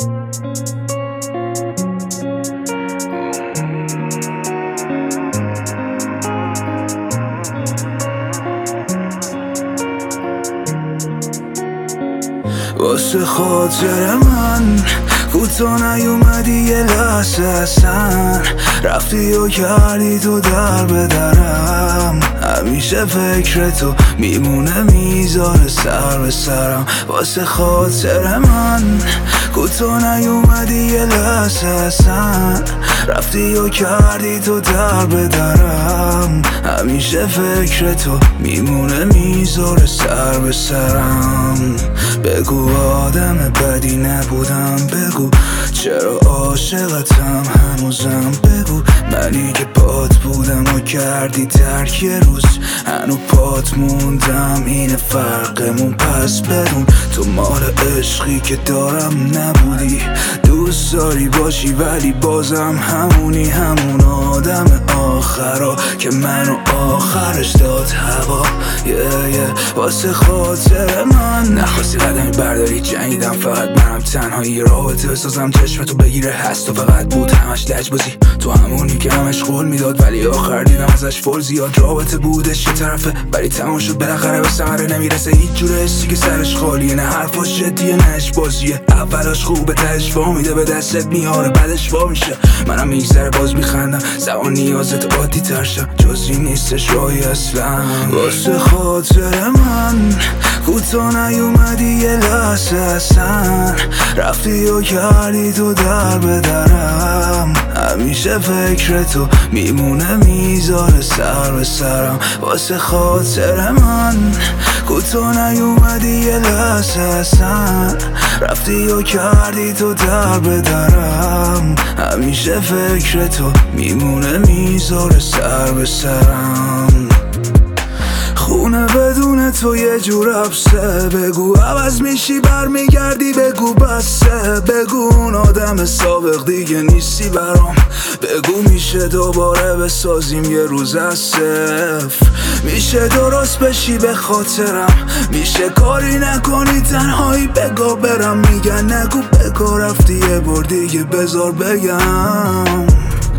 واسه خاطر من کوتا نیومدی یه لحظه اصلا، رفتی و کردی تو در به درم. همیشه فکر تو میمونه میذاره سر به سرم. واسه خاطر من کوتا نیومدی یه لحظه اصلا، رفتی و کردی تو در به درم. همیشه فکر تو میمونه میذاره سر به سرم. بگو آدم بدی نبودم، بگو چرا عاشقتم هنوزم، بگو منی که پات بودم و کردی ترک یه روز، هنو پات موندم اینه فرقمون. پس بدون تو مال عشقی که دارم نبودی، دوست داری باشی ولی بازم همونی، همون آدم آخرا که منو آخرش داد هوا. واسه خاطر من نخواستی قدمی برداری، جنگیدم فقط منم تنهایی، رابطه بسازم چشمتو بگیره هست و فقط بود همش لجبازی. تو همونی که همش قول میداد ولی آخر دیدم ازش فول زیاد. رابطه بودش یه طرفه ولی تمام شد بالاخره به ثمره نمیرسه. هیچ جوره حسی که سرش خالیه، نه حرفاش جدیه نه اش بازیه. اولاش خوبه تهش وا میده به دستت میاره بعدش وا میشه. منم میگذره باز میخندم، زمان نیازت عادی تر شد، جزی نیستش راهی اصلا. واسه خاطر من کوتا نیومدی یه لحظه اصلا، رفتی و کردی تو در به درم. همیشه فکر تو میمونه میذاره سر به سرم. واسه خاطر من کوتا نیومدی یه لحظه اصلا، رفتی و کردی تو در به درم. همیشه فکر تو میمونه میذاره سر به سرم. خونه بدون تو یه جور حبسه، بگو عوض میشی برمیگردی، بگو بسه، بگو اون آدم سابق دیگه نیستی برام، بگو میشه دوباره بسازیم یه روز از صفر، میشه درست بشی به خاطرم، میشه کاری نکنی تنهایی بگو برم. میگن نگو بگو رفتی یه بار دیگه بذار بگم.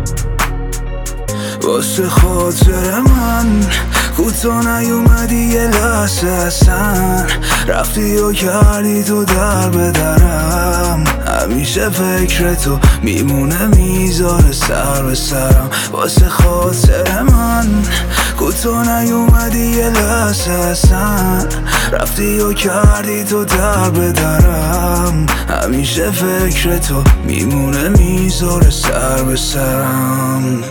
واسه خاطر من کوتا نیومدی یه لحظه اصلا، رفتی و کردی تو در به درم. همیشه فکر تو میمونه میذاره سر به سرم. واسه خاطر من کوتا نیومدی یه لحظه اصلا، رفتی و کردی تو در به درم. همیشه فکر تو میمونه میذاره سر به سرم.